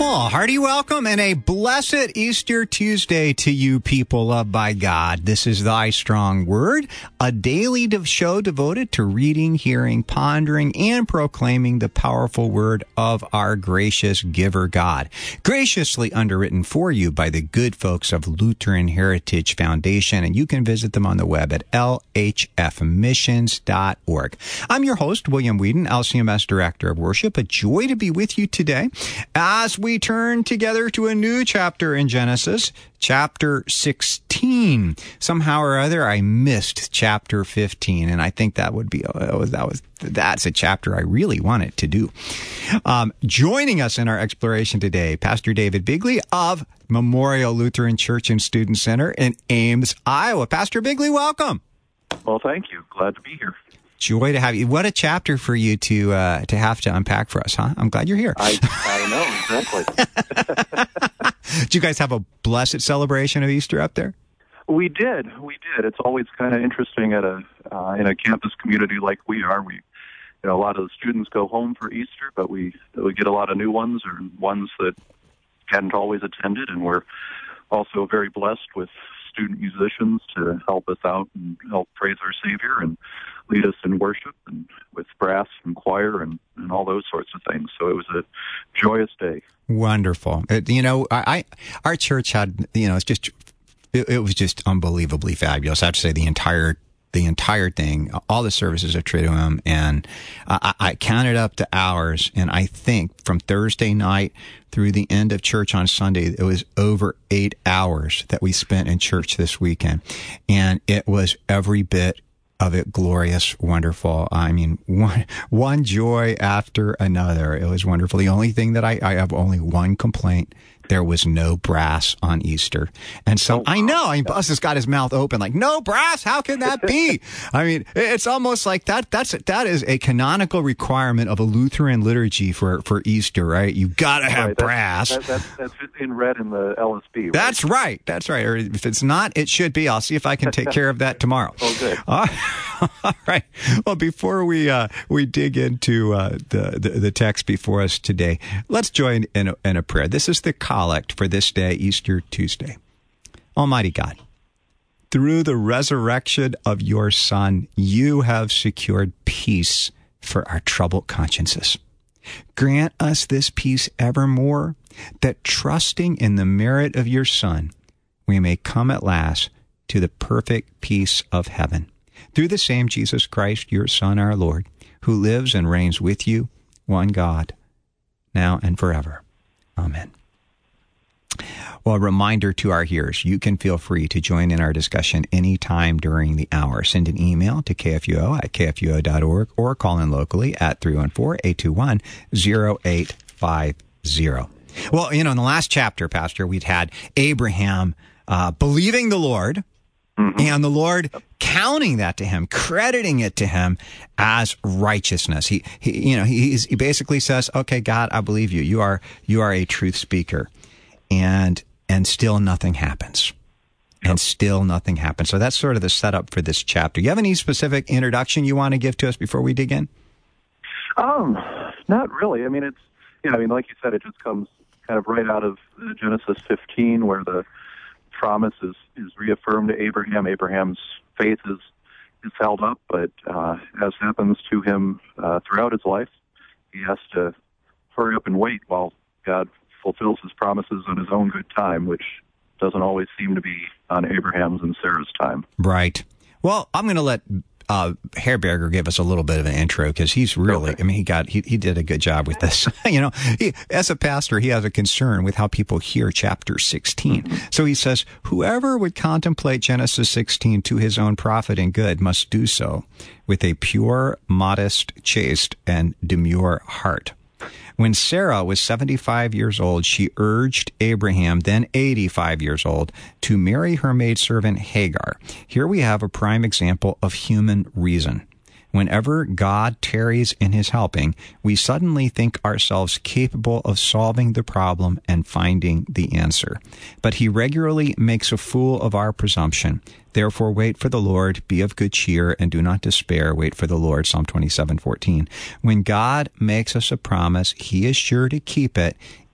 Well, hearty welcome and a blessed Easter Tuesday to you people loved by God. This is Thy Strong Word, a daily show devoted to reading, hearing, pondering, and proclaiming the powerful word of our gracious giver God. Graciously underwritten for you by the good folks of Lutheran Heritage Foundation, and you can visit them on the web at lhfmissions.org. I'm your host, William Whedon, LCMS Director of Worship. A joy to be with you today as we turn together to a new chapter in Genesis, chapter 16. Somehow or other, I missed chapter 15, and I think that's a chapter I really wanted to do. Joining us in our exploration today, Pastor David Bigley of Memorial Lutheran Church and Student Center in Ames, Iowa. Pastor Bigley, welcome. Well, thank you. Glad to be here. Joy to have you. What a chapter for you to have to unpack for us, huh? I'm glad you're here. I know, exactly. Did you guys have a blessed celebration of Easter up there? We did. It's always kind of interesting at in a campus community like we are. A lot of the students go home for Easter, but we get a lot of new ones or ones that hadn't always attended, and we're also very blessed with student musicians to help us out and help praise our Savior and lead us in worship and with brass and choir and all those sorts of things. So it was a joyous day. Wonderful. Our church had, it was just unbelievably fabulous. I have to say the entire thing, all the services are Triduum, and I counted up the hours, and I think from Thursday night through the end of church on Sunday, it was over 8 hours that we spent in church this weekend, and it was every bit of it glorious, wonderful. I mean, one joy after another. It was wonderful. The only thing that I have only one complaint. There was no brass on Easter. And so Buzz has got his mouth open like, no brass? How can that be? I mean, it's almost like that is a canonical requirement of a Lutheran liturgy for Easter, right? You've got to have brass. That's in red in the LSB, right? That's right. Or if it's not, it should be. I'll see if I can take care of that tomorrow. Oh, good. All right. Well, before we dig into the text before us today, let's join in a prayer. This is the collect for this day, Easter Tuesday. Almighty God, through the resurrection of your Son, you have secured peace for our troubled consciences. Grant us this peace evermore, that trusting in the merit of your Son, we may come at last to the perfect peace of heaven. Through the same Jesus Christ, your Son, our Lord, who lives and reigns with you, one God, now and forever. Amen. Well, a reminder to our hearers, you can feel free to join in our discussion anytime during the hour. Send an email to kfuo@kfuo.org or call in locally at 314-821-0850. Well, in the last chapter, Pastor, we'd had Abraham believing the Lord, and the Lord counting that to him, crediting it to him as righteousness. He basically says, "Okay, God, I believe you. You are a truth speaker," and still nothing happens. Yep. And still nothing happens. So that's sort of the setup for this chapter. You have any specific introduction you want to give to us before we dig in? Not really. I mean, like you said, it just comes kind of right out of Genesis 15, where the promise is reaffirmed to Abraham. Abraham's faith is held up, but as happens to him throughout his life, he has to hurry up and wait while God fulfills his promises on his own good time, which doesn't always seem to be on Abraham's and Sarah's time. Right. Well, I'm going to let Herberger give us a little bit of an intro, because he's really, okay. I mean, he did a good job with this. As a pastor, he has a concern with how people hear chapter 16. Mm-hmm. So he says, whoever would contemplate Genesis 16 to his own profit and good must do so with a pure, modest, chaste, and demure heart. When Sarah was 75 years old, she urged Abraham, then 85 years old, to marry her maidservant Hagar. Here we have a prime example of human reason. Whenever God tarries in his helping, we suddenly think ourselves capable of solving the problem and finding the answer. But he regularly makes a fool of our presumption. Therefore, wait for the Lord, be of good cheer, and do not despair. Wait for the Lord, Psalm 27:14. When God makes us a promise, he is sure to keep it,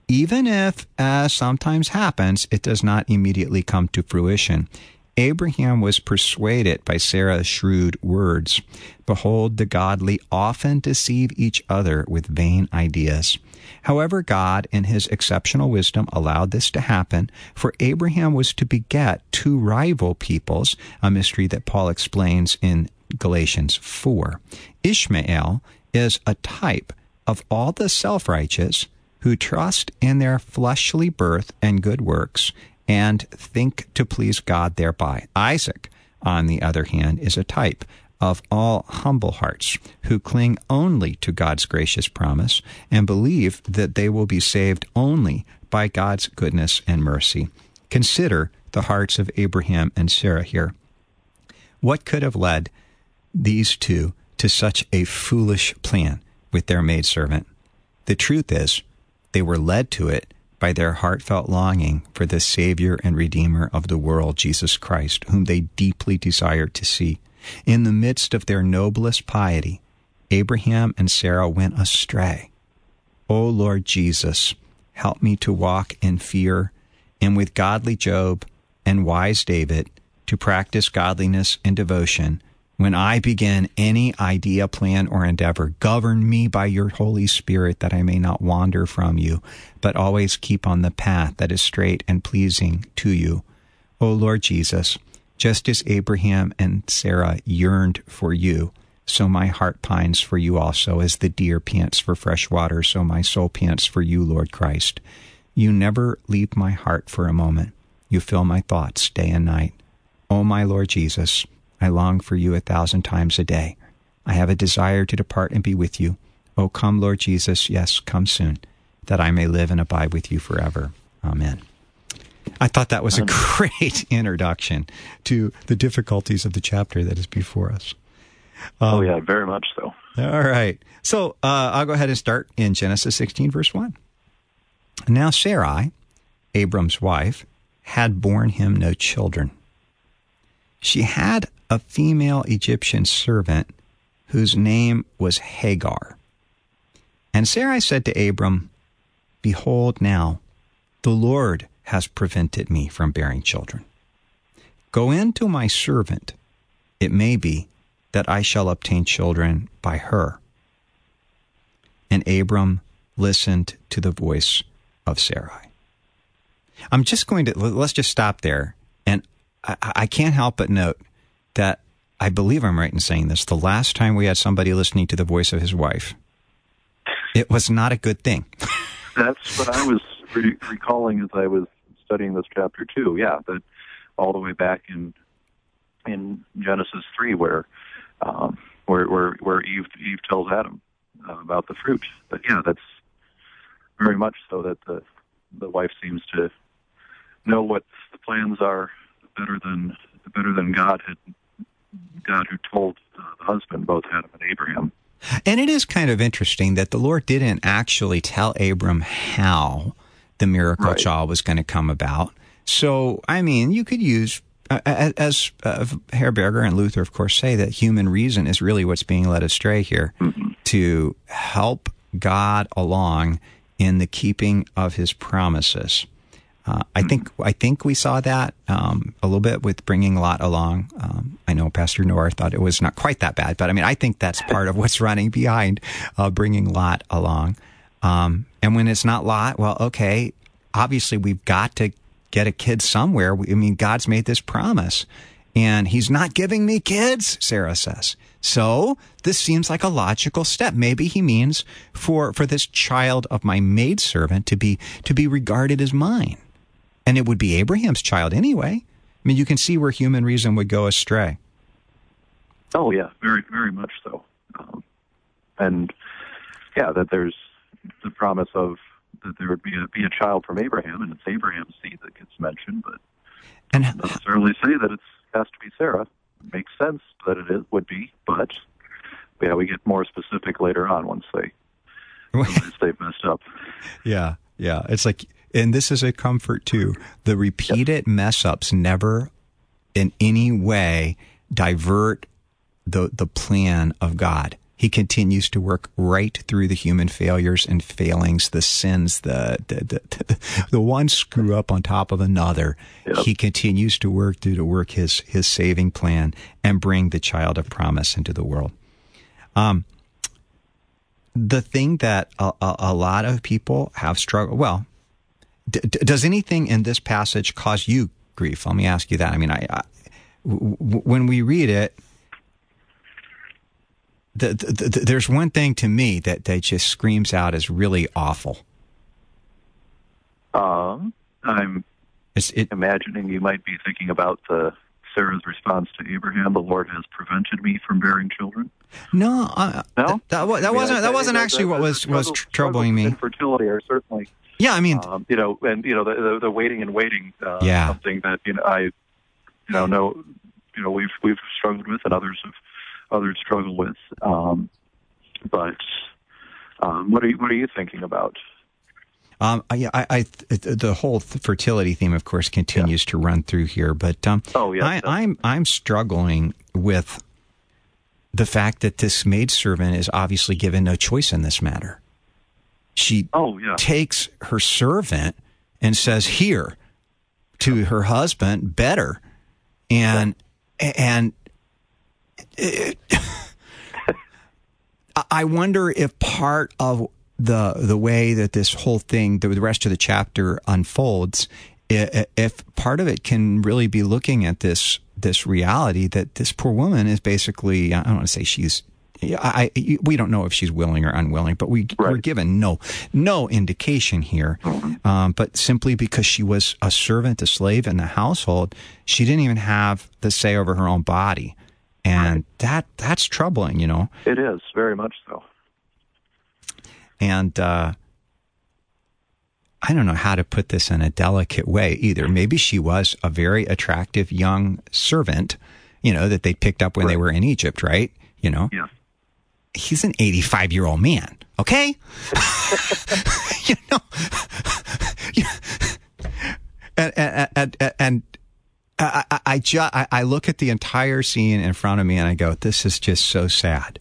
even if, as sometimes happens, it does not immediately come to fruition. Abraham was persuaded by Sarah's shrewd words. Behold, the godly often deceive each other with vain ideas. However, God, in his exceptional wisdom, allowed this to happen, for Abraham was to beget two rival peoples, a mystery that Paul explains in Galatians 4. Ishmael is a type of all the self-righteous who trust in their fleshly birth and good works and think to please God thereby. Isaac, on the other hand, is a type of all humble hearts who cling only to God's gracious promise and believe that they will be saved only by God's goodness and mercy. Consider the hearts of Abraham and Sarah here. What could have led these two to such a foolish plan with their maidservant? The truth is, they were led to it by their heartfelt longing for the Savior and Redeemer of the world, Jesus Christ, whom they deeply desired to see. In the midst of their noblest piety, Abraham and Sarah went astray. O Lord Jesus, help me to walk in fear, and with godly Job and wise David, to practice godliness and devotion. When I begin any idea, plan, or endeavor, govern me by your Holy Spirit that I may not wander from you, but always keep on the path that is straight and pleasing to you. O Lord Jesus, just as Abraham and Sarah yearned for you, so my heart pines for you also. As the deer pants for fresh water, so my soul pants for you, Lord Christ. You never leave my heart for a moment. You fill my thoughts day and night. O my Lord Jesus, I long for you 1,000 times a day. I have a desire to depart and be with you. O come, Lord Jesus, yes, come soon, that I may live and abide with you forever. Amen. I thought that was a great introduction to the difficulties of the chapter that is before us. Oh, yeah, very much so. All right. So I'll go ahead and start in Genesis 16, verse 1. Now Sarai, Abram's wife, had borne him no children. She had a female Egyptian servant whose name was Hagar. And Sarai said to Abram, Behold now, the Lord has prevented me from bearing children. Go in to my servant. It may be that I shall obtain children by her. And Abram listened to the voice of Sarai. Let's just stop there. And I can't help but note that I believe I'm right in saying this. The last time we had somebody listening to the voice of his wife, it was not a good thing. That's what I was recalling as I was studying this chapter too. Yeah, that all the way back in Genesis 3, where Eve tells Adam about the fruit. But yeah, that's very much so that the wife seems to know what the plans are better than God who told the husband, both Adam and Abraham. And it is kind of interesting that the Lord didn't actually tell Abram how the miracle child was going to come about. So, I mean, you could use, as Herberger and Luther, of course, say that human reason is really what's being led astray here to help God along in the keeping of his promises. I think we saw that a little bit with bringing Lot along. I know Pastor Noah thought it was not quite that bad, but I mean, I think that's part of what's running behind bringing Lot along. And when it's not Lot, well, okay, obviously we've got to get a kid somewhere. I mean, God's made this promise, and he's not giving me kids, Sarah says. So this seems like a logical step. Maybe he means for this child of my maidservant to be regarded as mine. And it would be Abraham's child anyway. I mean, you can see where human reason would go astray. Oh, yeah, very, very much so. And, yeah, that there's the promise of that there would be a child from Abraham, and it's Abraham's seed that gets mentioned, but it doesn't necessarily say that it has to be Sarah. It makes sense that would be, but, yeah, we get more specific later on once they've messed up. Yeah. It's like... And this is a comfort, too. The repeated mess-ups never in any way divert the plan of God. He continues to work right through the human failures and failings, the sins, the one screw up on top of another. Yep. He continues to work his saving plan and bring the child of promise into the world. The thing that a lot of people have struggled. Well, does anything in this passage cause you grief? Let me ask you that. I mean, when we read it. There's one thing to me that just screams out as really awful. I'm imagining you might be thinking about Sarah's response to Abraham. The Lord has prevented me from bearing children. No, no, that wasn't actually what was troubling me. Infertility are certainly. Yeah, I mean, the waiting and waiting. Something that we've struggled with, and others struggle with. But what are you thinking about? The whole fertility theme, of course, continues to run through here. But I'm struggling with the fact that this maidservant is obviously given no choice in this matter. She takes her servant and says, "Here," to her husband, "Better," and I wonder if part of the way that this whole thing, the rest of the chapter unfolds, if part of it can really be looking at this reality that this poor woman is basically, I don't want to say she's, we don't know if she's willing or unwilling, but we're given no indication here. But simply because she was a servant, a slave in the household, she didn't even have the say over her own body. And that's troubling, It is, very much so. And I don't know how to put this in a delicate way either. Maybe she was a very attractive young servant, that they picked up when they were in Egypt, right? Yeah. He's an 85-year-old man, okay? And I look at the entire scene in front of me and I go, this is just so sad.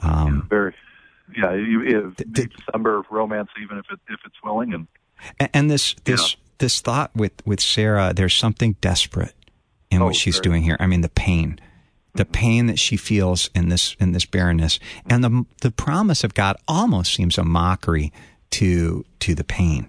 December romance, even if it's willing, and this thought with Sarah, there's something desperate in what she's doing here. I mean, the pain that she feels in this barrenness, and the promise of God almost seems a mockery to the pain.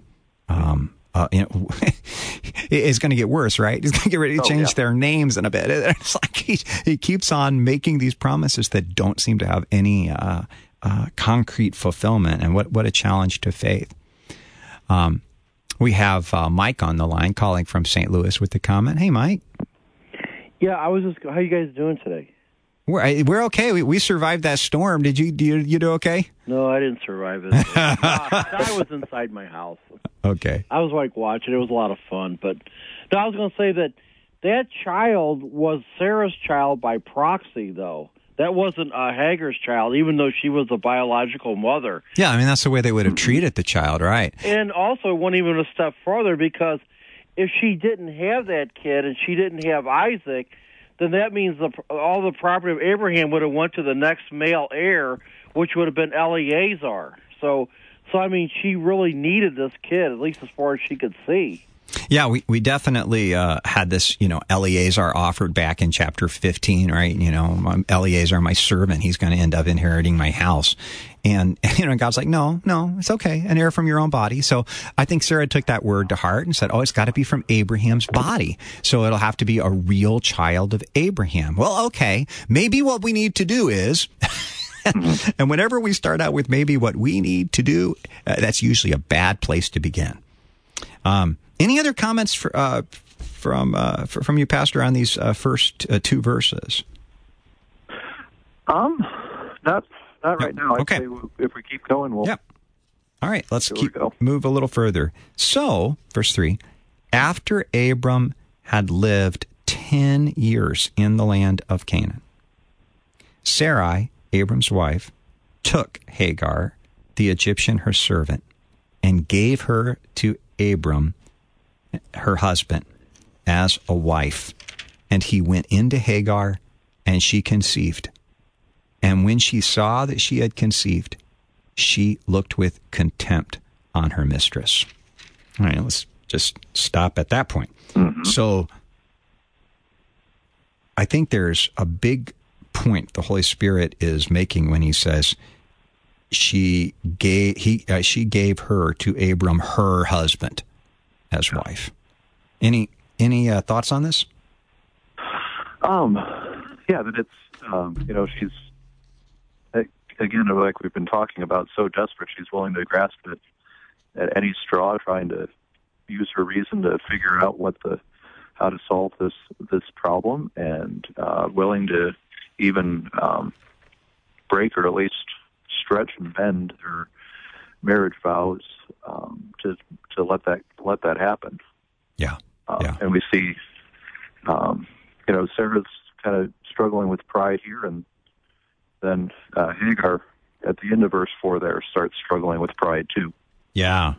It's going to get worse, right? He's going to get ready to change their names in a bit. It's like he keeps on making these promises that don't seem to have any concrete fulfillment. And what a challenge to faith. We have Mike on the line calling from St. Louis with the comment. Hey, Mike. Yeah, how are you guys doing today? We're okay. We survived that storm. Did you do okay? No, I didn't survive it. I was inside my house. Okay. I was watching. It was a lot of fun. But no, I was going to say that child was Sarah's child by proxy, though. That wasn't Hagar's child, even though she was the biological mother. Yeah, I mean, that's the way they would have treated the child, right? And also, went even a step further, because if she didn't have that kid and she didn't have Isaac, then that means all the property of Abraham would have went to the next male heir, which would have been Eleazar. So I mean, she really needed this kid, at least as far as she could see. Yeah, we definitely had this, Eleazar offered back in chapter 15, right? Eleazar, my servant, he's going to end up inheriting my house. And, God's like, no, it's okay. An heir from your own body. So I think Sarah took that word to heart and said, it's got to be from Abraham's body. So it'll have to be a real child of Abraham. Well, okay, maybe what we need to do is... And whenever we start out with maybe what we need to do, that's usually a bad place to begin. Any other comments from you, Pastor, on these first two verses? Not right now. Okay. I'd say if we keep going, we'll. Yep. All right. Let's move a little further. So, verse 3: after Abram had lived 10 years in the land of Canaan, Sarai, Abram's wife, took Hagar, the Egyptian, her servant, and gave her to Abram, her husband, as a wife. And he went into Hagar, and she conceived. And when she saw that she had conceived, she looked with contempt on her mistress. All right, let's just stop at that point. Mm-hmm. So I think there's a big point the Holy Spirit is making when he says she gave her to Abram, her husband, as wife. Any thoughts on this? Yeah, that it's she's again, like we've been talking about, so desperate she's willing to grasp at any straw, trying to use her reason to figure out how to solve this problem, and willing to even break or at least stretch and bend her marriage vows to let that happen. Yeah. And we see, Sarah's kind of struggling with pride here, and then Hagar at the end of verse 4 there starts struggling with pride too. Yeah.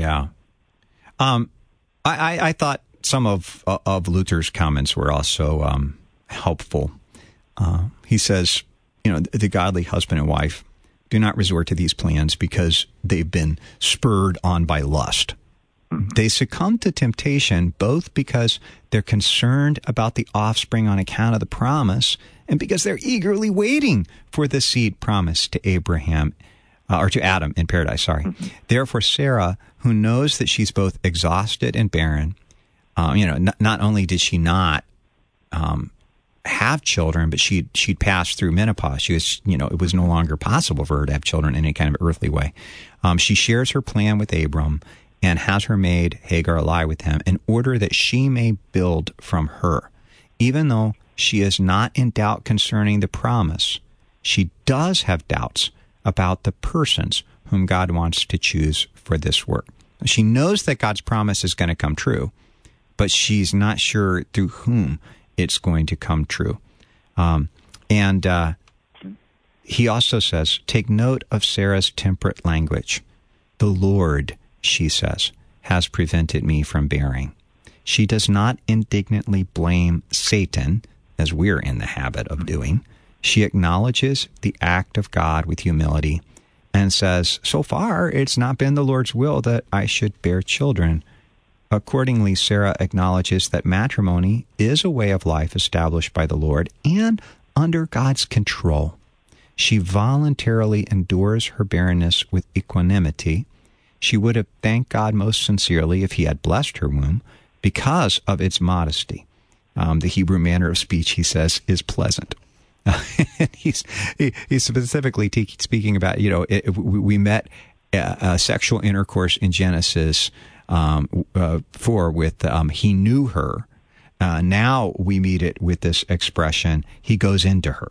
I thought some of Luther's comments were also helpful. He says, the godly husband and wife do not resort to these plans because they've been spurred on by lust. Mm-hmm. They succumb to temptation both because they're concerned about the offspring on account of the promise and because they're eagerly waiting for the seed promised to Abraham, or to Adam in paradise, sorry. Mm-hmm. Therefore, Sarah, who knows that she's both exhausted and barren, not only did she not have children, but she'd passed through menopause. She was, it was no longer possible for her to have children in any kind of earthly way. She shares her plan with Abram and has her maid Hagar lie with him in order that she may build from her. Even though she is not in doubt concerning the promise, she does have doubts about the persons whom God wants to choose for this work. She knows that God's promise is going to come true, but she's not sure through whom it's going to come true. He also says, take note of Sarah's temperate language. The Lord, she says, has prevented me from bearing. She does not indignantly blame Satan, as we're in the habit of doing. She acknowledges the act of God with humility and says, so far, it's not been the Lord's will that I should bear children. Accordingly, Sarah acknowledges that matrimony is a way of life established by the Lord and under God's control. She voluntarily endures her barrenness with equanimity. She would have thanked God most sincerely if he had blessed her womb because of its modesty. The Hebrew manner of speech, he says, is pleasant. He's specifically speaking about, we met sexual intercourse in Genesis 4 with he knew her. Now we meet it with this expression, he goes into her.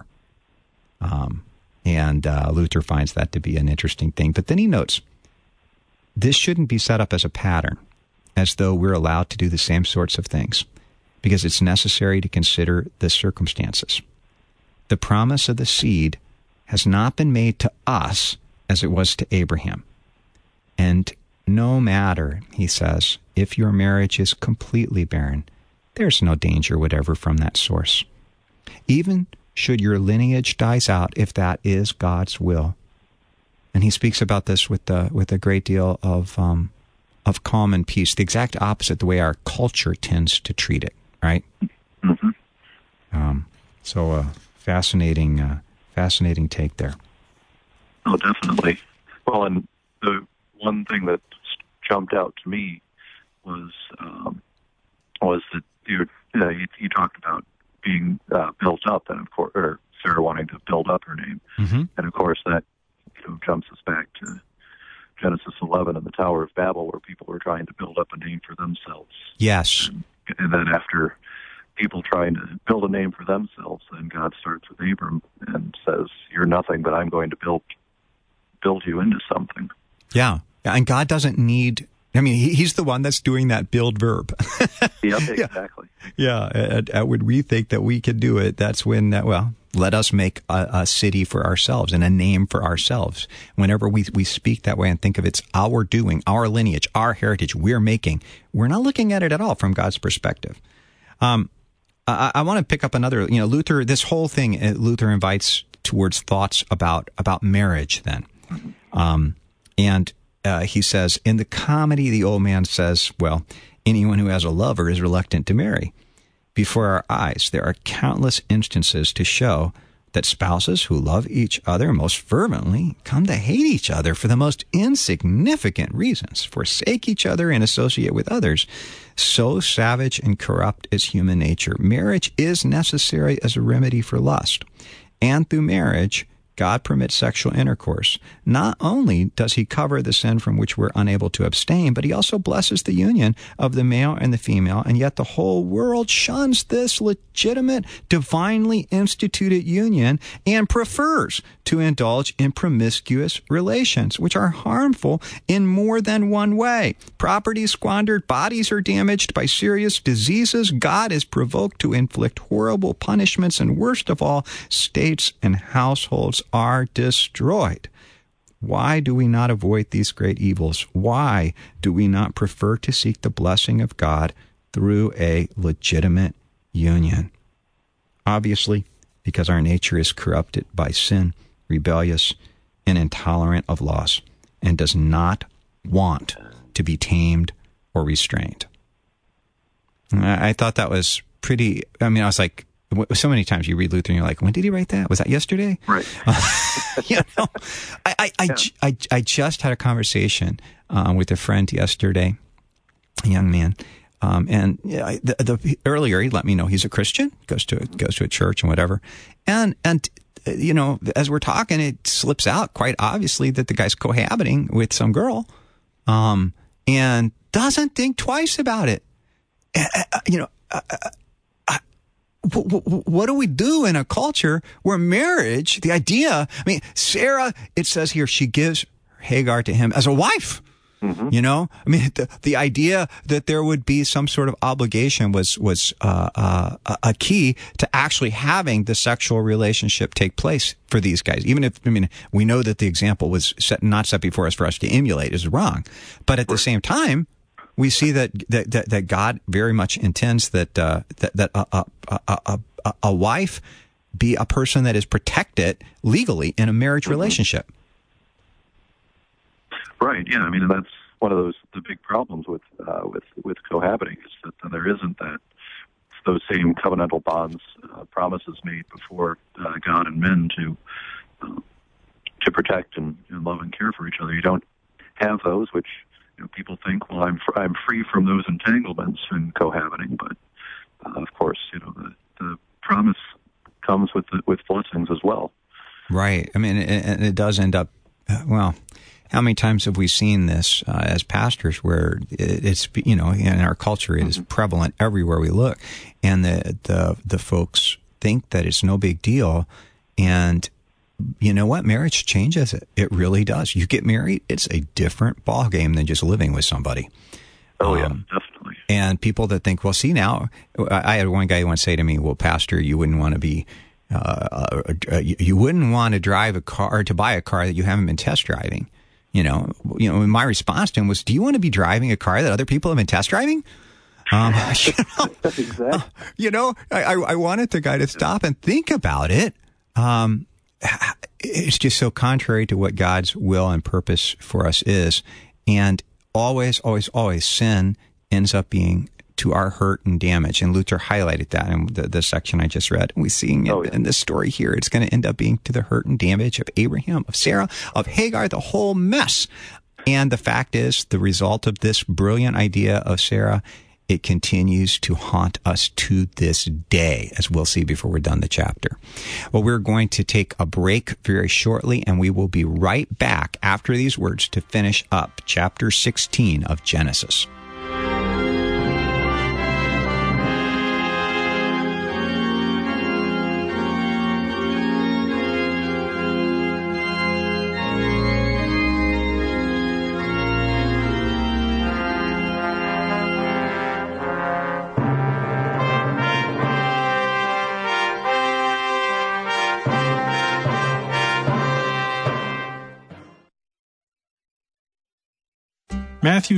And Luther finds that to be an interesting thing. But then he notes, this shouldn't be set up as a pattern, as though we're allowed to do the same sorts of things, because it's necessary to consider the circumstances. The promise of the seed has not been made to us as it was to Abraham. And no matter, he says, if your marriage is completely barren, there's no danger whatever from that source. Even should your lineage dies out, if that is God's will. And he speaks about this with a great deal of calm and peace, the exact opposite the way our culture tends to treat it, right? Mm-hmm. So fascinating take there. Oh, definitely. Well, and the one thing that jumped out to me was that you talked about being built up, and of course, or Sarah wanting to build up her name, mm-hmm. And of course that jumps us back to Genesis 11 and the Tower of Babel, where people were trying to build up a name for themselves. Yes, and then after people trying to build a name for themselves, then God starts with Abram and says, "You're nothing, but I'm going to build you into something." Yeah, and God doesn't need. I mean, he's the one that's doing that build verb. Yep, exactly. Yeah, when we think that we can do it, that's when, let us make a city for ourselves and a name for ourselves. Whenever we speak that way and think of it's our doing, our lineage, our heritage, we're not looking at it at all from God's perspective. I want to pick up another, Luther, this whole thing, Luther invites towards thoughts about marriage then. And he says, in the comedy, the old man says, well, anyone who has a lover is reluctant to marry. Before our eyes, there are countless instances to show that spouses who love each other most fervently come to hate each other for the most insignificant reasons, forsake each other and associate with others. So savage and corrupt is human nature. Marriage is necessary as a remedy for lust. And through marriage, God permits sexual intercourse. Not only does he cover the sin from which we're unable to abstain, but he also blesses the union of the male and the female, and yet the whole world shuns this legitimate, divinely instituted union and prefers to indulge in promiscuous relations, which are harmful in more than one way. Property is squandered, bodies are damaged by serious diseases, God is provoked to inflict horrible punishments, and worst of all, states and households are destroyed. Why do we not avoid these great evils? Why do we not prefer to seek the blessing of God through a legitimate union? Obviously, because our nature is corrupted by sin, rebellious, and intolerant of laws, and does not want to be tamed or restrained. I thought that was pretty, I was like, so many times you read Luther and you're like, when did he write that? Was that yesterday? Right. I just had a conversation with a friend yesterday, a young man, and earlier he let me know he's a Christian, goes to a church and whatever, and as we're talking, it slips out quite obviously that the guy's cohabiting with some girl, and doesn't think twice about it. What do we do in a culture where marriage, the idea, Sarah, it says here, she gives Hagar to him as a wife. Mm-hmm. The idea that there would be some sort of obligation was a key to actually having the sexual relationship take place for these guys. Even if, we know that the example was not set before us for us to emulate is wrong. But at the same time, we see that God very much intends that a wife be a person that is protected legally in a marriage relationship. Right. Yeah. That's one of the big problems with cohabiting is that there isn't those same covenantal bonds, promises made before God and men to protect and love and care for each other. You don't have those, which people think, well, I'm free from those entanglements in cohabiting, but of course, the promise comes with blessings as well. Right. And it does end up. Well, how many times have we seen this as pastors, where it's in our culture it is prevalent everywhere we look, and the folks think that it's no big deal, and you know what? Marriage changes it. It really does. You get married, it's a different ballgame than just living with somebody. Oh, yeah, definitely. And people that think, well, see, now, I had one guy once say to me, well, Pastor, you wouldn't want to be, you wouldn't want to drive a car, or to buy a car that you haven't been test driving. My response to him was, do you want to be driving a car that other people have been test driving? Exactly. I wanted the guy to stop and think about it. It's just so contrary to what God's will and purpose for us is. And always, always, always sin ends up being to our hurt and damage. And Luther highlighted that in the section I just read. And we see in this story here, it's going to end up being to the hurt and damage of Abraham, of Sarah, of Hagar, the whole mess. And the fact is, the result of this brilliant idea of Sarah, it continues to haunt us to this day, as we'll see before we're done the chapter. Well, we're going to take a break very shortly, and we will be right back after these words to finish up chapter 16 of Genesis. Matthew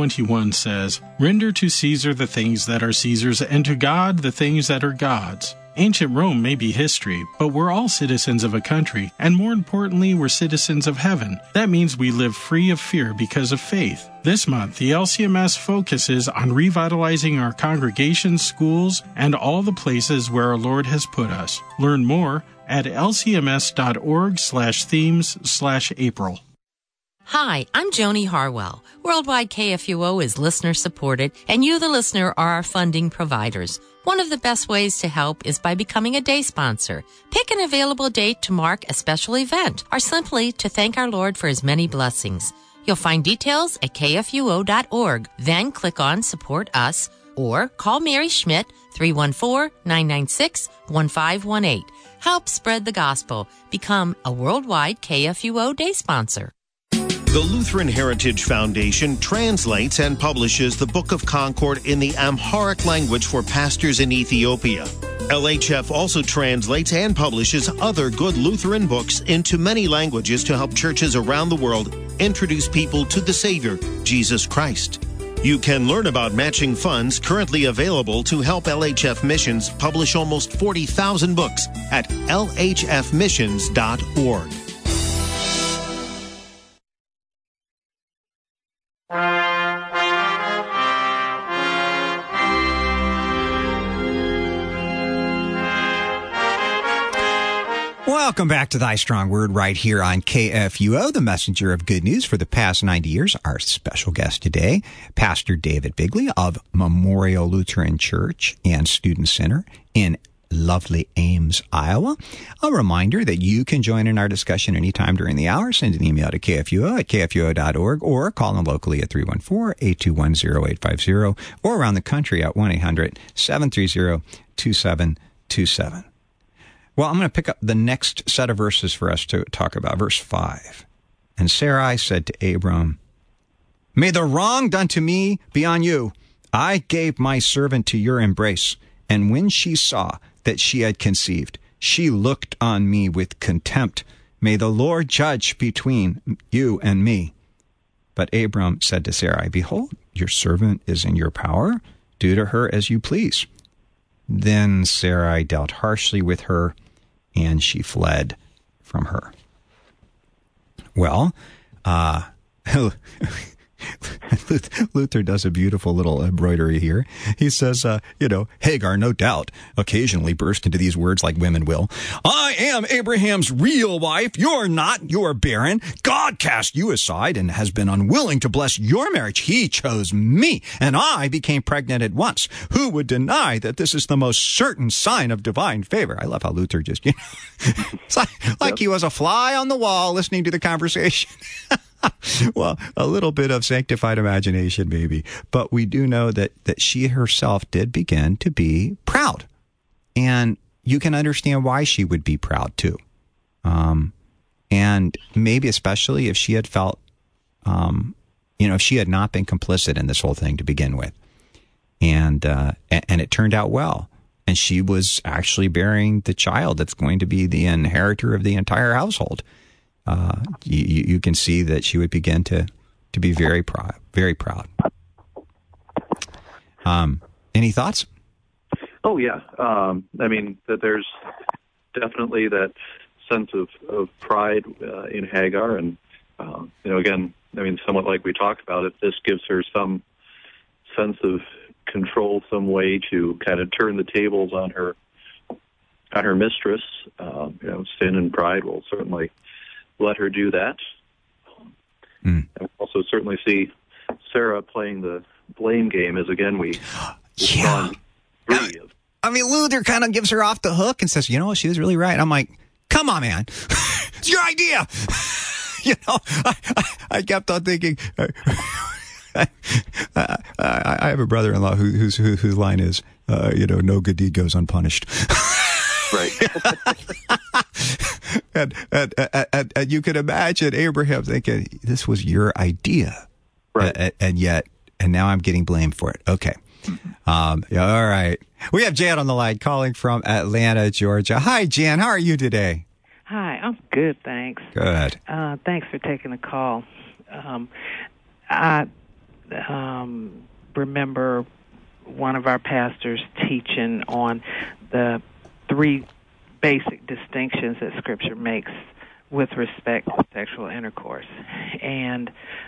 22:21 says, "Render to Caesar the things that are Caesar's, and to God the things that are God's." Ancient Rome may be history, but we're all citizens of a country, and more importantly, we're citizens of heaven. That means we live free of fear because of faith. This month, the LCMS focuses on revitalizing our congregations, schools, and all the places where our Lord has put us. Learn more at lcms.org/themes/April. Hi, I'm Joni Harwell. Worldwide KFUO is listener-supported, and you, the listener, are our funding providers. One of the best ways to help is by becoming a day sponsor. Pick an available date to mark a special event, or simply to thank our Lord for His many blessings. You'll find details at kfuo.org. Then click on Support Us, or call Mary Schmidt, 314-996-1518. Help spread the gospel. Become a worldwide KFUO day sponsor. The Lutheran Heritage Foundation translates and publishes the Book of Concord in the Amharic language for pastors in Ethiopia. LHF also translates and publishes other good Lutheran books into many languages to help churches around the world introduce people to the Savior, Jesus Christ. You can learn about matching funds currently available to help LHF Missions publish almost 40,000 books at lhfmissions.org. Welcome back to Thy Strong Word right here on KFUO, the messenger of good news for the past 90 years. Our special guest today, Pastor David Bigley of Memorial Lutheran Church and Student Center in lovely Ames, Iowa. A reminder that you can join in our discussion anytime during the hour. Send an email to KFUO at kfuo.org or call them locally at 314-821-0850 or around the country at 1-800-730-2727. Well, I'm going to pick up the next set of verses for us to talk about. Verse 5. And Sarai said to Abram, "May the wrong done to me be on you. I gave my servant to your embrace, and when she saw that she had conceived, she looked on me with contempt. May the Lord judge between you and me." But Abram said to Sarai, "Behold, your servant is in your power. Do to her as you please." Then Sarai dealt harshly with her, and she fled from her. Well, Luther does a beautiful little embroidery here. He says, Hagar, no doubt, occasionally burst into these words like women will. "I am Abraham's real wife. You're not. You're barren. God cast you aside and has been unwilling to bless your marriage. He chose me, and I became pregnant at once. Who would deny that this is the most certain sign of divine favor?" I love how Luther just, it's like he was a fly on the wall listening to the conversation. Well, a little bit of sanctified imagination, maybe. But we do know that she herself did begin to be proud. And you can understand why she would be proud, too. And maybe especially if she had felt, if she had not been complicit in this whole thing to begin with. And it turned out well. And she was actually bearing the child that's going to be the inheritor of the entire household. You can see that she would begin to be very proud, very proud. Any thoughts? Oh, yeah. That there's definitely that sense of pride in Hagar. And, somewhat like we talked about it, this gives her some sense of control, some way to kind of turn the tables on her mistress. Sin and pride will certainly let her do that. And we also certainly see Sarah playing the blame game as, again, we yeah. Luther kind of gives her off the hook and says, she was really right. I'm like, come on, man. It's your idea. I kept on thinking, I have a brother-in-law whose line is, no good deed goes unpunished. Right. and you can imagine Abraham thinking, this was your idea. Right. And now I'm getting blamed for it. Okay. All right. We have Jan on the line calling from Atlanta, Georgia. Hi, Jan. How are you today? Hi. I'm good, thanks. Good. Thanks for taking the call. I remember one of our pastors teaching on the three basic distinctions that Scripture makes with respect to sexual intercourse. And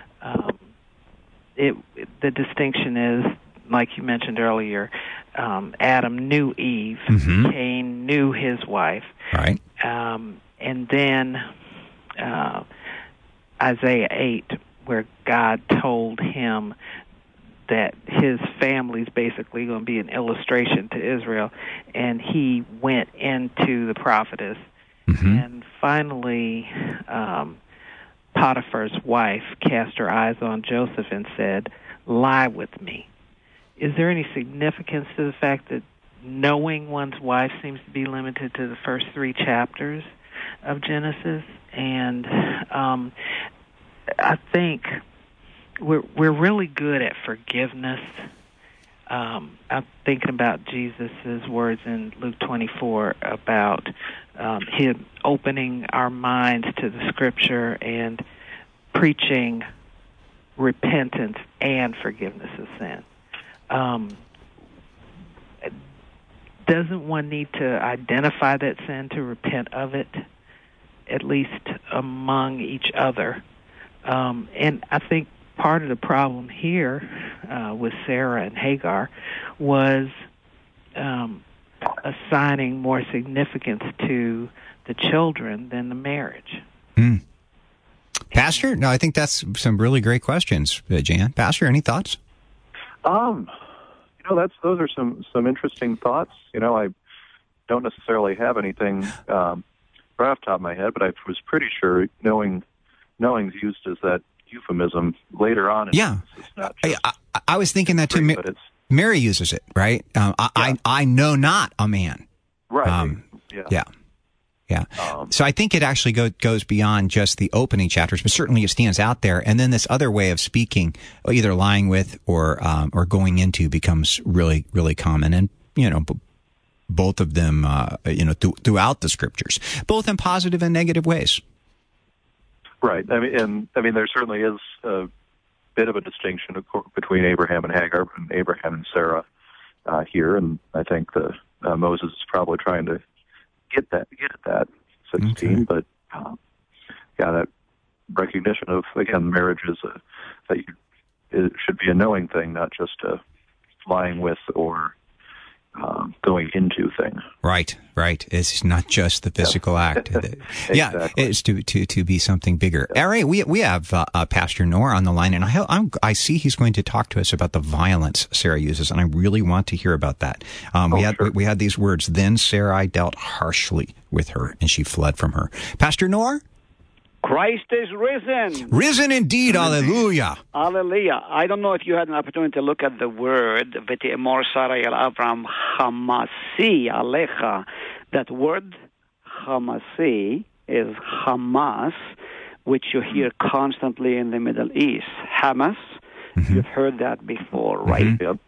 the distinction is, like you mentioned earlier, Adam knew Eve, Mm-hmm. Cain knew his wife, Right. and then Isaiah 8, where God told him that his family's basically going to be an illustration to Israel, and he went into the prophetess. Mm-hmm. And finally, Potiphar's wife cast her eyes on Joseph and said, "Lie with me." Is there any significance to the fact that knowing one's wife seems to be limited to the first 3 chapters of Genesis? And I think we're really good at forgiveness. I'm thinking about Jesus' words in Luke 24 about him opening our minds to the Scripture and preaching repentance and forgiveness of sin. Doesn't one need to identify that sin to repent of it, at least among each other? And I think part of the problem here with Sarah and Hagar was assigning more significance to the children than the marriage. Mm. Pastor? No, I think that's some really great questions, Jan. Pastor, any thoughts? Those are some interesting thoughts. I don't necessarily have anything right off the top of my head, but I was pretty sure knowing's used as that euphemism later on. Yeah, it's not just I was thinking that too. but it's Mary uses it, right? I know not a man. right. Yeah. So I think it actually goes beyond just the opening chapters, but certainly it stands out there. And then this other way of speaking, either lying with or going into, becomes really, really common. And both of them, throughout the Scriptures, both in positive and negative ways. Right. I mean, there certainly is a bit of a distinction between Abraham and Hagar and Abraham and Sarah here, and I think Moses is probably trying to get at that 16. Okay. But that recognition of, again, marriage is it should be a knowing thing, not just a lying with or going into thing. Right. It's not just the physical act. Exactly. Yeah, it's to be something bigger. All right, we have Pastor Noor on the line, and I see he's going to talk to us about the violence Sarah uses, and I really want to hear about that. We had these words: "Then Sarai dealt harshly with her, and she fled from her." Pastor Noor? Christ is risen. Risen indeed, hallelujah. Hallelujah. I don't know if you had an opportunity to look at the word, V'ti'emor Sarai el Avram Hamasi Alecha. That word, Hamasi, is Hamas, which you hear constantly in the Middle East. Hamas, You've heard that before, right? Mm-hmm. Yep.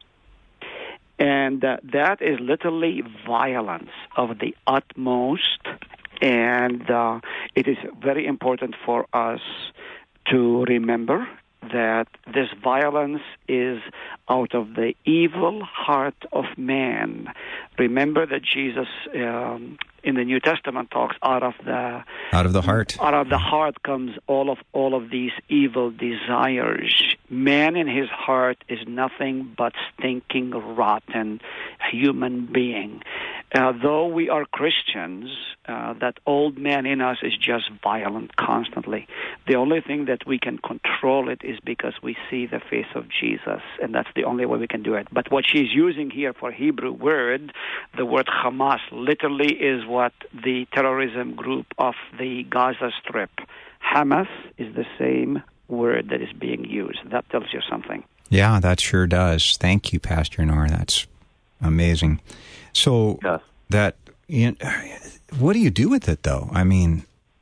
And that is literally violence of the utmost. And it is very important for us to remember that this violence is out of the evil heart of man. Remember that Jesus in the New Testament talks out of the heart. Out of the heart comes all of these evil desires. Man in his heart is nothing but stinking, rotten human being. Though we are Christians, that old man in us is just violent constantly. The only thing that we can control it is because we see the face of Jesus, and that's the only way we can do it. But what she's using here for Hebrew word, the word Hamas, literally is what the terrorism group of the Gaza Strip. Hamas is the same word that is being used. That tells you something. Yeah, that sure does. Thank you, Pastor Noor. That's amazing. So what do you do with it, though? I mean,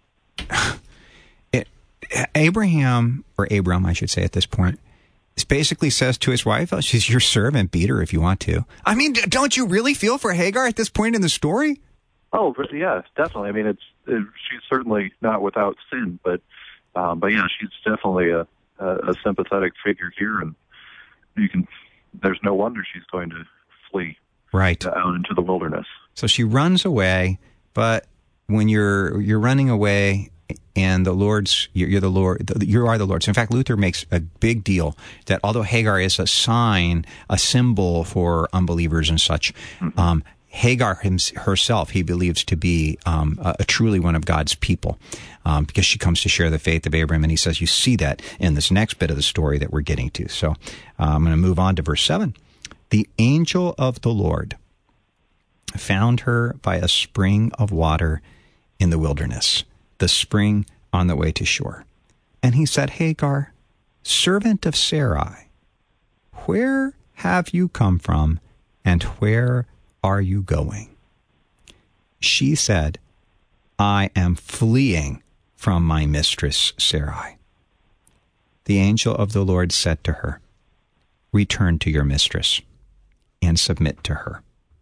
Abram, I should say at this point, basically says to his wife, she's your servant, beat her if you want to. I mean, don't you really feel for Hagar at this point in the story? Oh, yeah, definitely. I mean, she's certainly not without sin, but yeah, she's definitely a sympathetic figure here, and there's no wonder she's going to flee. right out into the wilderness. So she runs away, but when you're running away, and the Lord's, you're the Lord, you are the Lord. So in fact, Luther makes a big deal that although Hagar is a sign, a symbol for unbelievers and such, Hagar herself, he believes to be a truly one of God's people, because she comes to share the faith of Abraham. And he says, you see that in this next bit of the story that we're getting to. So I'm going to move on to verse 7. The angel of the Lord found her by a spring of water in the wilderness, the spring on the way to shore. And he said, Hagar, servant of Sarai, where have you come from, and where are you going? She said, I am fleeing from my mistress Sarai. The angel of the Lord said to her, return to your mistress and submit to her.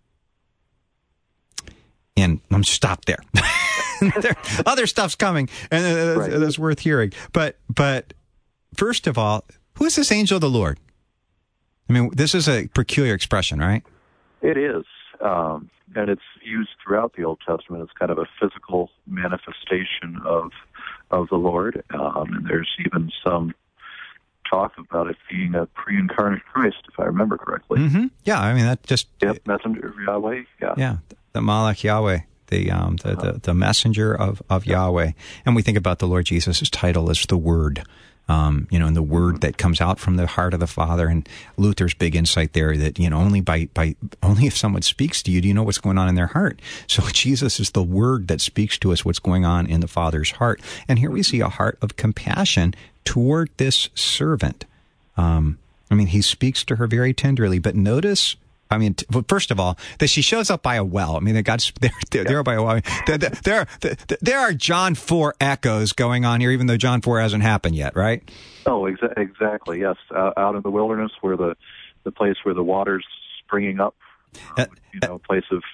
And I'm stop there. Other stuff's coming, and that's worth hearing. But first of all, who is this angel of the Lord? I mean, this is a peculiar expression, right? It is, and it's used throughout the Old Testament. It's kind of a physical manifestation of the Lord, and there's even some talk about it being a pre-incarnate Christ, if I remember correctly. Mm-hmm. Yeah, I mean that just messenger of Yahweh. Yeah, the Malach Yahweh. The messenger of Yahweh. And we think about the Lord Jesus' title as the Word, and the Word that comes out from the heart of the Father. And Luther's big insight there that, only only if someone speaks to you do you know what's going on in their heart. So Jesus is the Word that speaks to us what's going on in the Father's heart. And here we see a heart of compassion toward this servant. He speaks to her very tenderly, but notice, first of all, that she shows up by a well. That God's there by a well. There are John 4 echoes going on here, even though John 4 hasn't happened yet, right? Oh, exactly. Yes, out in the wilderness, where the place where the water's springing up, place of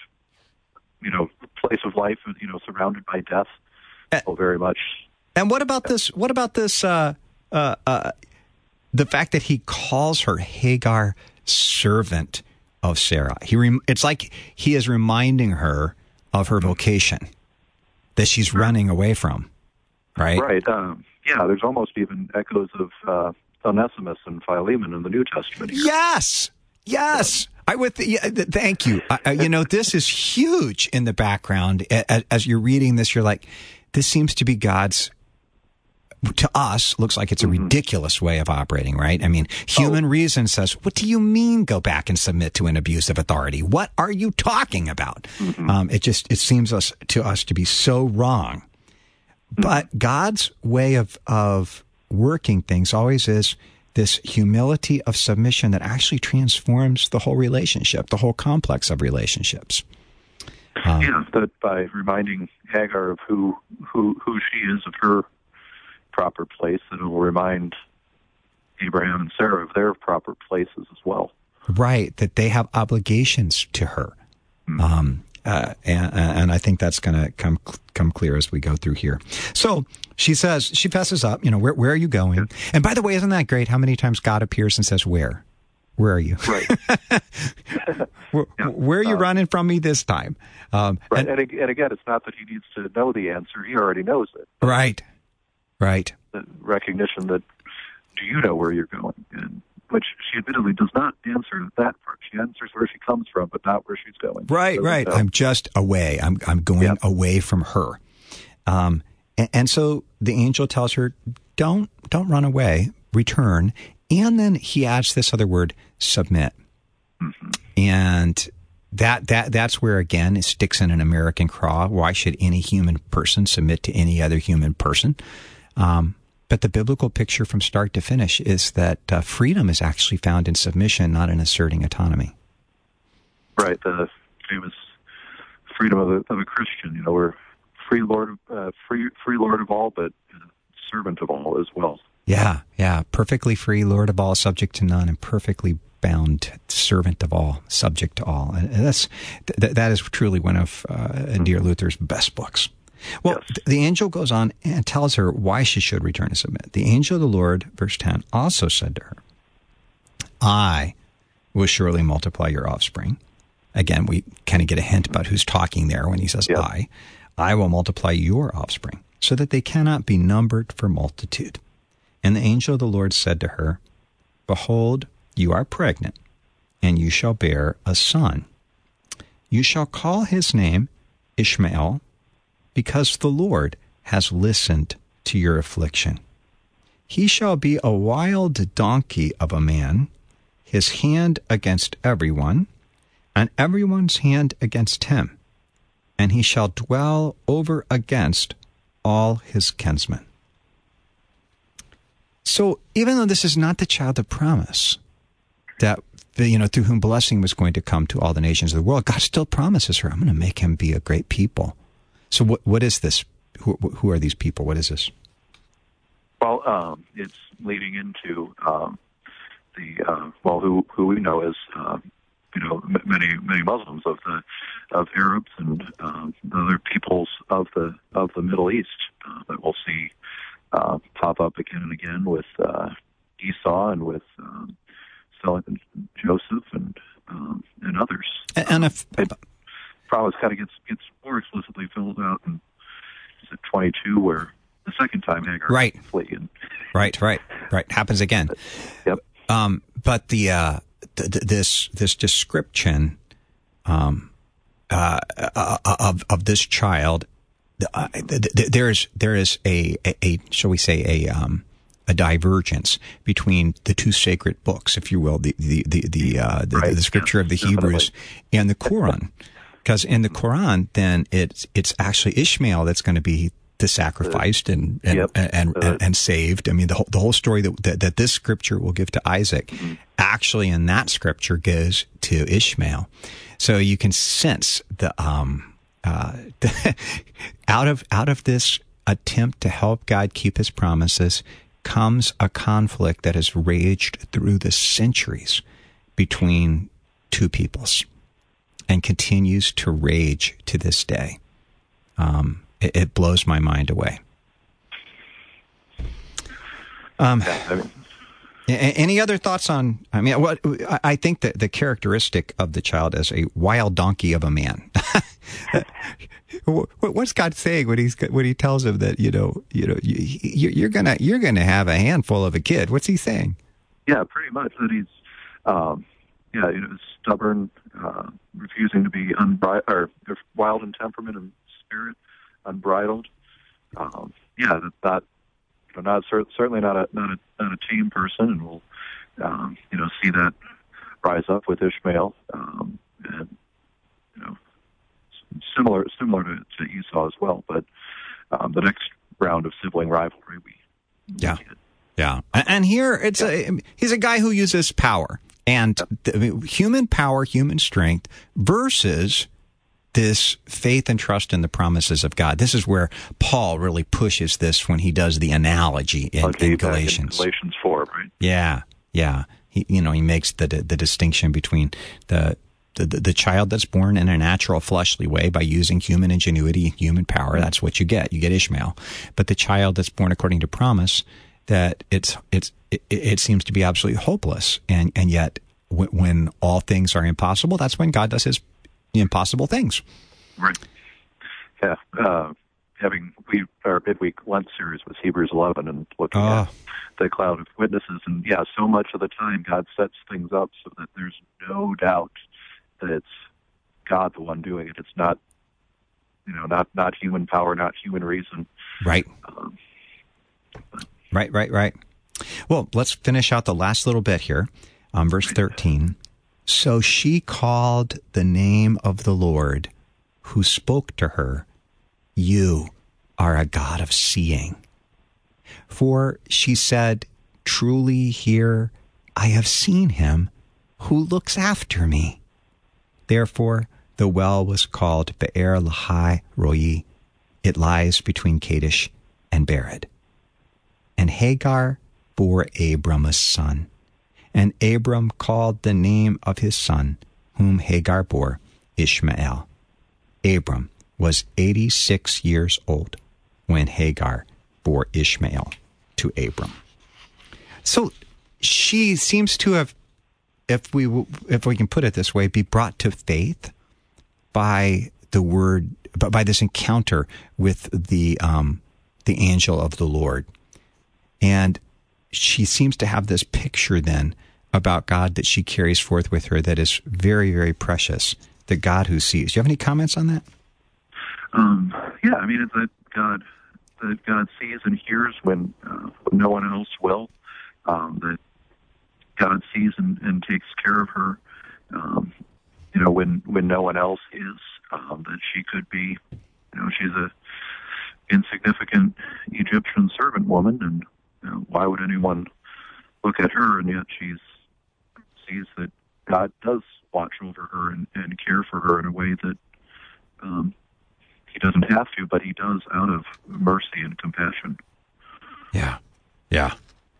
life, surrounded by death. Very much. And what about this? What about this? The fact that he calls her Hagar, servant of Sarai. It's like he is reminding her of her vocation that she's running away from, right? Right. There's almost even echoes of Onesimus and Philemon in the New Testament here. Yes. Thank you. This is huge in the background. As you're reading this, you're like, this seems to be God's, to us, looks like it's a ridiculous way of operating, right? Human reason says, what do you mean go back and submit to an abusive authority? What are you talking about? It seems to us to be so wrong. But God's way of working things always is this humility of submission that actually transforms the whole relationship, the whole complex of relationships. That by reminding Hagar of who she is, of her proper place, and it will remind Abraham and Sarah of their proper places as well. Right, that they have obligations to her. And I think that's going to come clear as we go through here. So she fesses up, where are you going? Yeah. And by the way, isn't that great how many times God appears and says, where? Where are you? Right. Where are you running from me this time? Right. And again, it's not that he needs to know the answer. He already knows it. Right. The recognition that, do you know where you're going? And which she admittedly does not answer that part. She answers where she comes from, but not where she's going. Right. I'm just away. I'm going away from her. And so the angel tells her, don't run away, return. And then he adds this other word, submit. Mm-hmm. And that's where, again, it sticks in an American craw. Why should any human person submit to any other human person? But the biblical picture from start to finish is that freedom is actually found in submission, not in asserting autonomy. Right. The famous freedom of a Christian. We're free Lord of all, but servant of all as well. Yeah. Perfectly free, Lord of all, subject to none, and perfectly bound, servant of all, subject to all. And that is truly one of dear Luther's best books. Well, yes. The angel goes on and tells her why she should return and submit. The angel of the Lord, verse 10, also said to her, I will surely multiply your offspring Again, we kind of get a hint about who's talking there when he says, I will multiply your offspring so that they cannot be numbered for multitude. And the angel of the Lord said to her, Behold, you are pregnant, and you shall bear a son. You shall call his name Ishmael, because the Lord has listened to your affliction. He shall be a wild donkey of a man, his hand against everyone, and everyone's hand against him, and he shall dwell over against all his kinsmen. So even though this is not the child of promise, that through whom blessing was going to come to all the nations of the world, God still promises her, I'm going to make him be a great people. So what is this? Who are these people? What is this? Well, it's leading into who we know as many Muslims of Arabs and other peoples of the Middle East that we'll see pop up again and again with Esau and with Joseph and others. And if promise kind of gets more explicitly filled out in 22, where the second time Hagar flee. And right happens again. Yep. But this description of this child, there is a shall we say a divergence between the two sacred books, if you will, the scripture of the Hebrews and the Quran. Because in the Quran, then it's actually Ishmael that's going to be the sacrificed and saved. I mean, the whole story that this scripture will give to Isaac, actually in that scripture goes to Ishmael. So you can sense the out of this attempt to help God keep His promises comes a conflict that has raged through the centuries between two peoples, and continues to rage to this day. It blows my mind away. Any other thoughts on? I mean, I think that the characteristic of the child is a wild donkey of a man. What's God saying when he tells him that you're gonna have a handful of a kid? What's he saying? Yeah, pretty much that he's stubborn, refusing to be or wild in temperament and spirit, unbridled. Certainly not a tame person, and we'll see that rise up with Ishmael, and similar to Esau as well. But the next round of sibling rivalry, and here he's a guy who uses power. And human power, human strength versus this faith and trust in the promises of God. This is where Paul really pushes this when he does the analogy in Galatians. Galatians 4, right? Yeah. He makes the distinction between the child that's born in a natural fleshly way by using human ingenuity, human power. That's what you get. You get Ishmael. But the child that's born according to promise, that it seems to be absolutely hopeless, and yet when all things are impossible, that's when God does His impossible things. Right. Yeah. Our midweek Lent series was Hebrews 11, and looking at the cloud of witnesses, and so much of the time God sets things up so that there's no doubt that it's God the one doing it. It's not not human power, not human reason. Right. Right. Well, let's finish out the last little bit here. Verse 13. So she called the name of the Lord who spoke to her, You are a God of seeing. For she said, Truly here I have seen him who looks after me. Therefore the well was called Be'er Lahai Roi. It lies between Kadesh and Bered. And Hagar bore Abram a son. And Abram called the name of his son, whom Hagar bore, Ishmael. Abram was 86 years old when Hagar bore Ishmael to Abram. So she seems to have if we can put it this way, be brought to faith by the word, by this encounter with the angel of the Lord. And she seems to have this picture then about God that she carries forth with her that is very, very precious, the God who sees. Do you have any comments on that? Yeah, I mean, it's that God sees and hears when no one else will, that God sees and takes care of her, when no one else is, that she could be, she's a insignificant Egyptian servant woman, and why would anyone look at her? And yet she sees that God does watch over her and care for her in a way that he doesn't have to, but he does out of mercy and compassion. Yeah.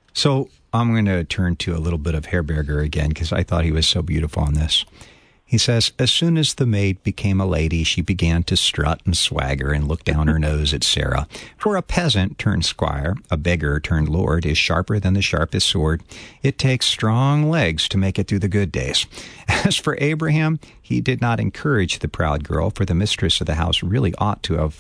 So I'm going to turn to a little bit of Herberger again, because I thought he was so beautiful on this. He says, as soon as the maid became a lady, she began to strut and swagger and look down her nose at Sarah. For a peasant turned squire, a beggar turned lord, is sharper than the sharpest sword. It takes strong legs to make it through the good days. As for Abraham, he did not encourage the proud girl, for the mistress of the house really ought to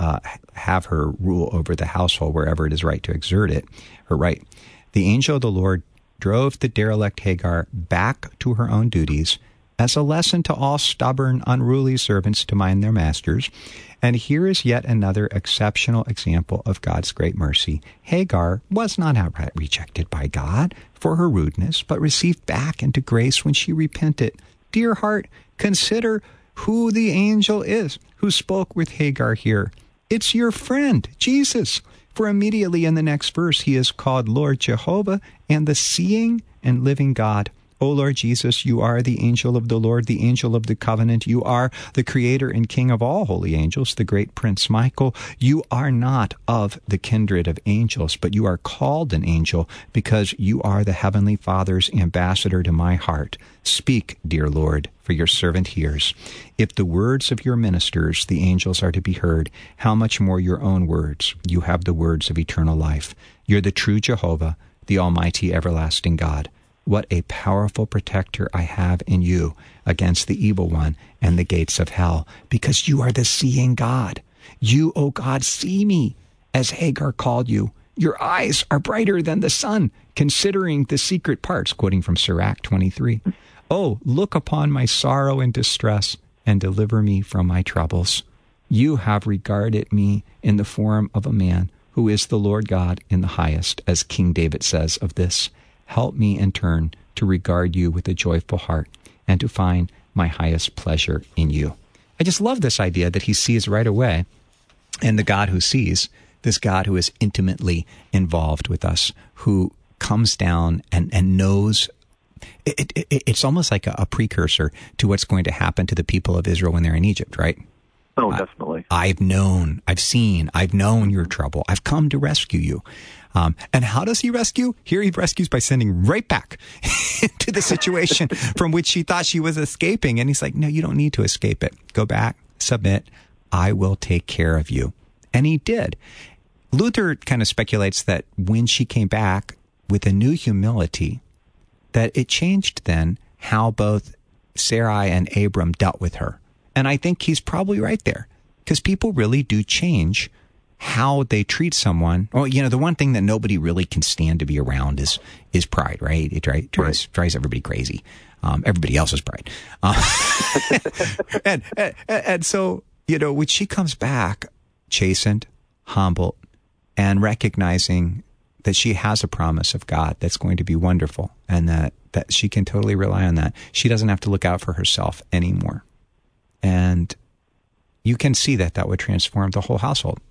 have her rule over the household wherever it is right to exert it, her right. The angel of the Lord drove the derelict Hagar back to her own duties, as a lesson to all stubborn, unruly servants to mind their masters. And here is yet another exceptional example of God's great mercy. Hagar was not outright rejected by God for her rudeness, but received back into grace when she repented. Dear heart, consider who the angel is who spoke with Hagar here. It's your friend, Jesus. For immediately in the next verse, he is called Lord Jehovah and the seeing and living God. O Lord Jesus, you are the angel of the Lord, the angel of the covenant. You are the creator and king of all holy angels, the great Prince Michael. You are not of the kindred of angels, but you are called an angel because you are the heavenly Father's ambassador to my heart. Speak, dear Lord, for your servant hears. If the words of your ministers, the angels, are to be heard, how much more your own words? You have the words of eternal life. You're the true Jehovah, the almighty everlasting God. What a powerful protector I have in you against the evil one and the gates of hell, because you are the seeing God. You, O God, see me, as Hagar called you. Your eyes are brighter than the sun, considering the secret parts, quoting from Sirach 23. Oh, look upon my sorrow and distress and deliver me from my troubles. You have regarded me in the form of a man who is the Lord God in the highest, as King David says of this. Help me in turn to regard you with a joyful heart and to find my highest pleasure in you. I just love this idea that he sees right away, and the God who sees, this God who is intimately involved with us, who comes down and knows. It's almost like a precursor to what's going to happen to the people of Israel when they're in Egypt, right? Oh, definitely. I've known your trouble. I've come to rescue you. And how does he rescue? Here he rescues by sending right back into the situation from which she thought she was escaping. And he's like, no, you don't need to escape it. Go back, submit. I will take care of you. And he did. Luther kind of speculates that when she came back with a new humility, that it changed then how both Sarai and Abram dealt with her. And I think he's probably right there, because people really do change how they treat someone. Well, the one thing that nobody really can stand to be around is pride, right? It drives everybody crazy. Everybody else's pride. And so, when she comes back chastened, humbled, and recognizing that she has a promise of God that's going to be wonderful, and that she can totally rely on that. She doesn't have to look out for herself anymore. And you can see that would transform the whole household.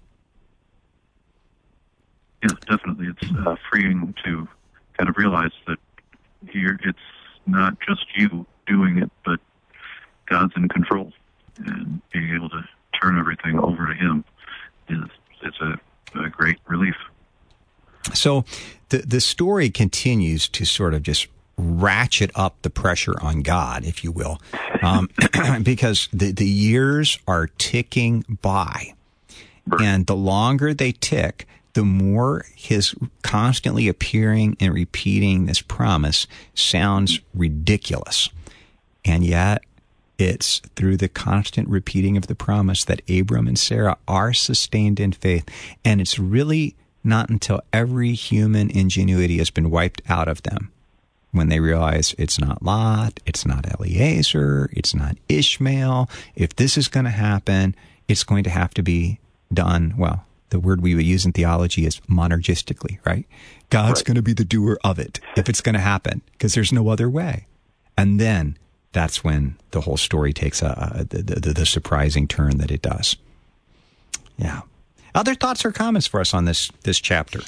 Yes, definitely. It's freeing to kind of realize that here it's not just you doing it, but God's in control, and being able to turn everything over to Him is a great relief. So the story continues to sort of just ratchet up the pressure on God, if you will, because the years are ticking by. And the longer they tick, the more his constantly appearing and repeating this promise sounds ridiculous. And yet, it's through the constant repeating of the promise that Abram and Sarah are sustained in faith. And it's really not until every human ingenuity has been wiped out of them when they realize it's not Lot, it's not Eliezer, it's not Ishmael. If this is going to happen, it's going to have to be done, well, the word we would use in theology is monergistically, right? God's going to be the doer of it if it's going to happen, because there's no other way. And then that's when the whole story takes the surprising turn that it does. Yeah. Other thoughts or comments for us on this chapter?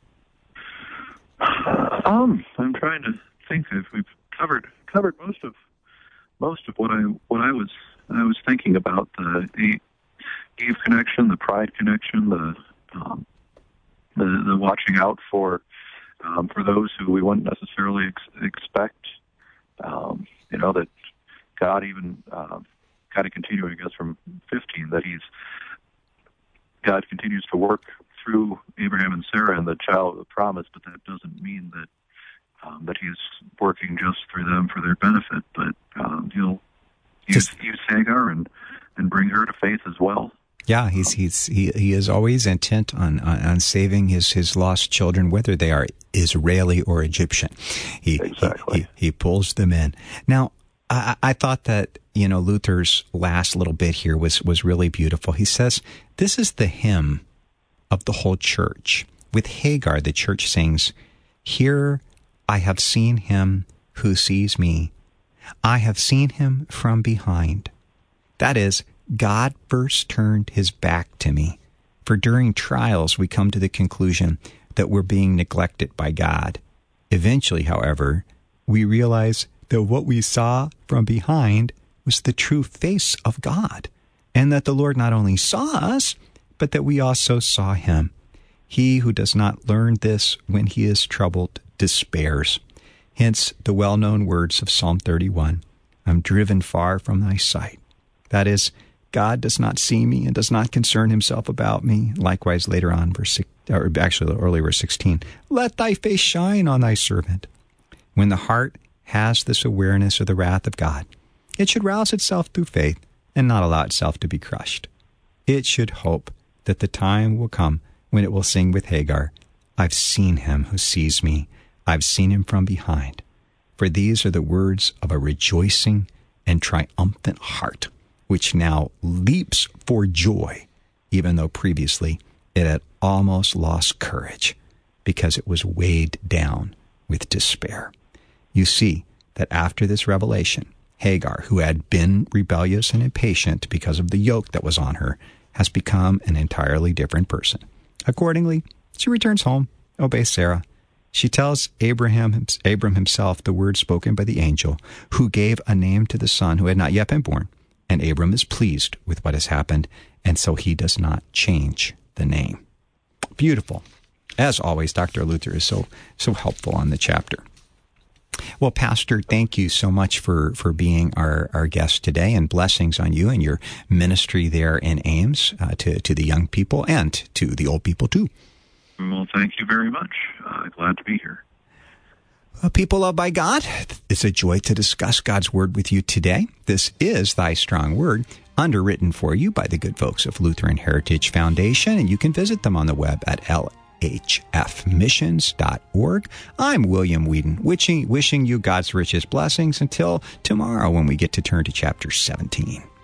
I'm trying to think if we've covered most of what I was thinking about, the Eve connection, the pride connection, the watching out for those who we wouldn't necessarily expect. That God even kind of continuing, I guess, from 15, that God continues to work through Abraham and Sarah and the child of the promise, but that doesn't mean that He's working just through them for their benefit, but He'll use Hagar and bring her to faith as well. Yeah, he is always intent on saving his lost children, whether they are Israeli or Egyptian. He pulls them in. Now, I thought that Luther's last little bit here was really beautiful. He says this is the hymn of the whole church. With Hagar, the church sings, "Here I have seen him who sees me. I have seen him from behind." That is, God first turned his back to me. For during trials, we come to the conclusion that we're being neglected by God. Eventually, however, we realize that what we saw from behind was the true face of God, and that the Lord not only saw us, but that we also saw him. He who does not learn this when he is troubled despairs. Hence the well-known words of Psalm 31, "I'm driven far from thy sight." That is, God does not see me and does not concern himself about me. Likewise, later on, verse 16, "Let thy face shine on thy servant." When the heart has this awareness of the wrath of God, it should rouse itself through faith and not allow itself to be crushed. It should hope that the time will come when it will sing with Hagar, "I've seen him who sees me. I've seen him from behind." For these are the words of a rejoicing and triumphant heart, which now leaps for joy, even though previously it had almost lost courage because it was weighed down with despair. You see that after this revelation, Hagar, who had been rebellious and impatient because of the yoke that was on her, has become an entirely different person. Accordingly, she returns home, obeys Sarah. She tells Abram himself the words spoken by the angel, who gave a name to the son who had not yet been born. And Abram is pleased with what has happened, and so he does not change the name. Beautiful. As always, Dr. Luther is so helpful on the chapter. Well, Pastor, thank you so much for being our guest today, and blessings on you and your ministry there in Ames to the young people and to the old people too. Well, thank you very much. Glad to be here. Well, people loved by God, it's a joy to discuss God's Word with you today. This is Thy Strong Word, underwritten for you by the good folks of Lutheran Heritage Foundation, and you can visit them on the web at lhfmissions.org. I'm William Whedon, wishing you God's richest blessings until tomorrow when we get to turn to chapter 17.